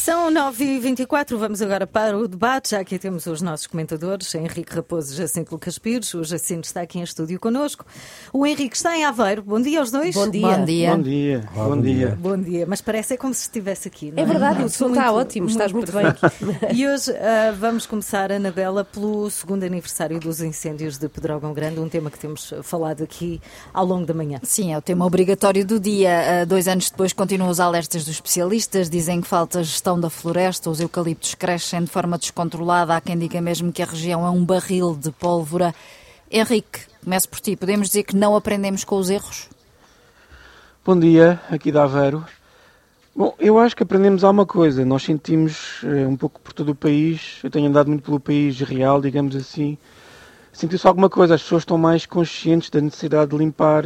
São 9h24, vamos agora para o debate. Já aqui temos os nossos comentadores, Henrique Raposo e Jacinto Lucas Pires. O Jacinto está aqui em estúdio connosco. O Henrique está em Aveiro. Bom dia aos dois. Bom dia. Bom dia. Bom dia. Olá, bom dia. Bom dia, mas parece como se estivesse aqui, não é? É verdade, o som está ótimo, estás muito bem. E hoje vamos começar, Anabela, pelo segundo aniversário dos incêndios de Pedrógão Grande, um tema que temos falado aqui ao longo da manhã. Sim, é o tema obrigatório do dia. 2 anos depois continuam os alertas dos especialistas, dizem que falta gestão da floresta, os eucaliptos crescem de forma descontrolada, há quem diga mesmo que a região é um barril de pólvora. Henrique, começo por ti, podemos dizer que não aprendemos com os erros? Bom dia, aqui de Aveiro. Bom, eu acho que aprendemos alguma coisa. Nós sentimos um pouco por todo o país, eu tenho andado muito pelo país real, digamos assim, sentiu-se alguma coisa, as pessoas estão mais conscientes da necessidade de limpar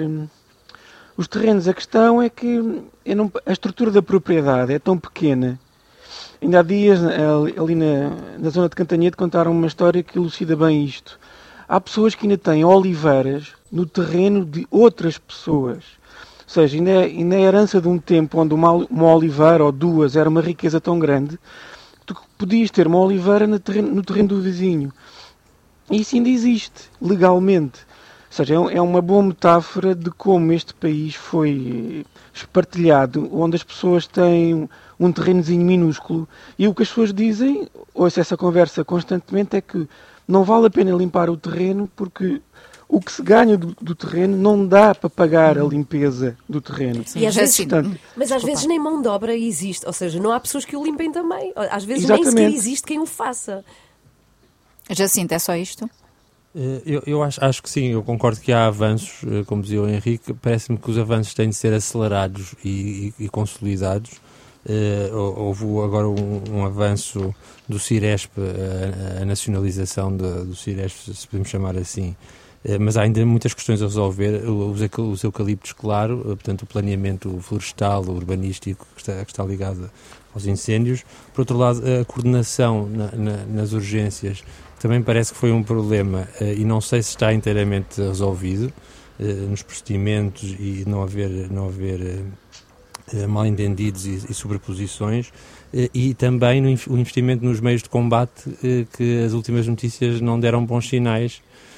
os terrenos. A questão é que a estrutura da propriedade é tão pequena. Ainda há dias, ali na zona de Cantanhede, contaram uma história que elucida bem isto. Há pessoas que ainda têm oliveiras no terreno de outras pessoas. Ou seja, ainda é herança de um tempo onde uma oliveira ou duas era uma riqueza tão grande que tu podias ter uma oliveira no terreno do vizinho. E isso ainda existe, legalmente. Ou seja, é uma boa metáfora de como este país foi espartilhado, onde as pessoas têm um terrenozinho minúsculo, e o que as pessoas dizem, ouço essa conversa constantemente, é que não vale a pena limpar o terreno porque o que se ganha do terreno não dá para pagar a limpeza do terreno. E às vezes, portanto, mas às vezes nem mão de obra existe, ou seja, não há pessoas que o limpem também. Às vezes Exatamente. nem sequer existe quem o faça. Jacinto, é só isto? Eu acho que sim, eu concordo que há avanços, como dizia o Henrique, parece-me que os avanços têm de ser acelerados e consolidados. Houve agora um avanço do Ciresp, a nacionalização do Ciresp, se podemos chamar assim, mas há ainda muitas questões a resolver. Os eucaliptos, claro, portanto o planeamento florestal, urbanístico que está ligado aos incêndios. Por outro lado, a coordenação nas urgências também parece que foi um problema e não sei se está inteiramente resolvido nos procedimentos e não haver mal-entendidos e sobreposições, e também o investimento nos meios de combate, que as últimas notícias não deram bons sinais.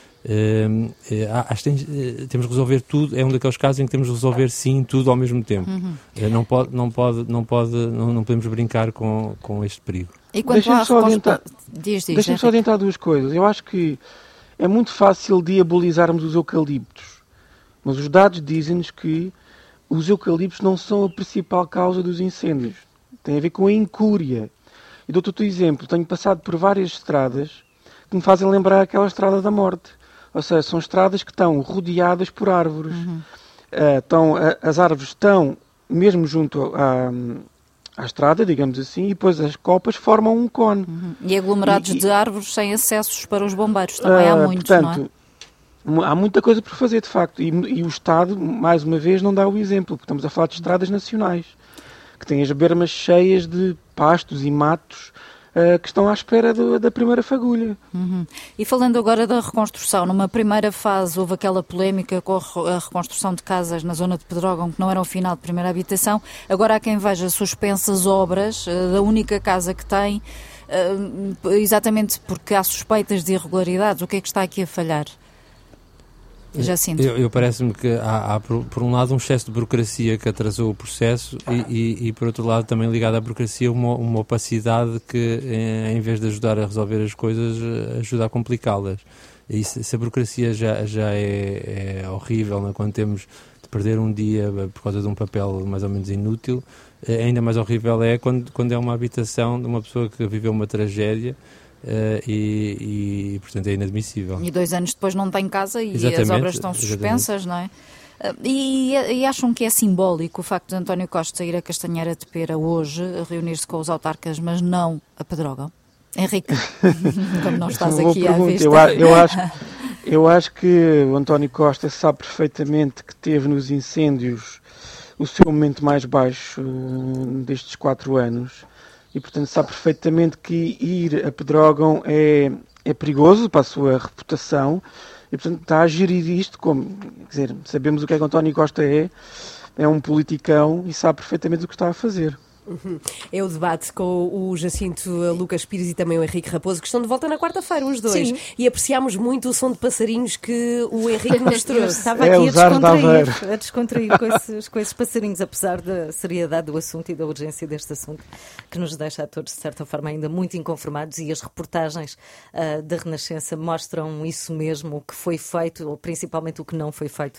Temos de resolver tudo, é um daqueles casos em que temos de resolver sim tudo ao mesmo tempo. Não podemos brincar com este perigo. E quanto à Deixa-me só adiantar duas coisas. Eu acho que é muito fácil diabolizarmos os eucaliptos, mas os dados dizem-nos que os eucaliptos não são a principal causa dos incêndios. Tem a ver com a incúria. E dou-te outro exemplo. Tenho passado por várias estradas que me fazem lembrar aquela estrada da morte. Ou seja, são estradas que estão rodeadas por árvores. As árvores estão mesmo junto à estrada, digamos assim, e depois as copas formam um cone. E aglomerados de árvores sem acessos para os bombeiros. Também há muitos, portanto, não é? Há muita coisa por fazer, de facto, e o Estado, mais uma vez, não dá o exemplo, porque estamos a falar de estradas nacionais, que têm as bermas cheias de pastos e matos que estão à espera da primeira fagulha. E falando agora da reconstrução, numa primeira fase houve aquela polémica com a reconstrução de casas na zona de Pedrógão, que não eram final de primeira habitação. Agora há quem veja suspensas obras da única casa que tem, exatamente porque há suspeitas de irregularidades. O que é que está aqui a falhar? Jacinto. Eu parece-me que há, por um lado, um excesso de burocracia que atrasou o processo e por outro lado, também ligado à burocracia, uma opacidade que, em vez de ajudar a resolver as coisas, ajuda a complicá-las. E se a burocracia já é horrível, né, quando temos de perder um dia por causa de um papel mais ou menos inútil, ainda mais horrível é quando é uma habitação de uma pessoa que viveu uma tragédia. Portanto é inadmissível. E 2 anos depois não tem casa e exatamente, as obras estão suspensas, não é? E acham que é simbólico o facto de António Costa ir a Castanheira de Pera hoje, reunir-se com os autarcas, mas não a Pedrógão? Henrique, como não estás aqui à vista. Eu acho que o António Costa sabe perfeitamente que teve nos incêndios o seu momento mais baixo destes 4 anos. E, portanto, sabe perfeitamente que ir a Pedrógão é perigoso para a sua reputação e, portanto, está a gerir isto como... Quer dizer, sabemos o que é que António Costa é um politicão e sabe perfeitamente o que está a fazer. É o debate com o Jacinto Lucas Pires e também o Henrique Raposo, que estão de volta na quarta-feira, os dois. Sim. E apreciámos muito o som de passarinhos que o Henrique nos Eu trouxe. estava É aqui usar de Aveiro. a descontrair com esses passarinhos, apesar da seriedade do assunto e da urgência deste assunto, que nos deixa a todos, de certa forma, ainda muito inconformados, e as reportagens da Renascença mostram isso mesmo, o que foi feito, ou principalmente o que não foi feito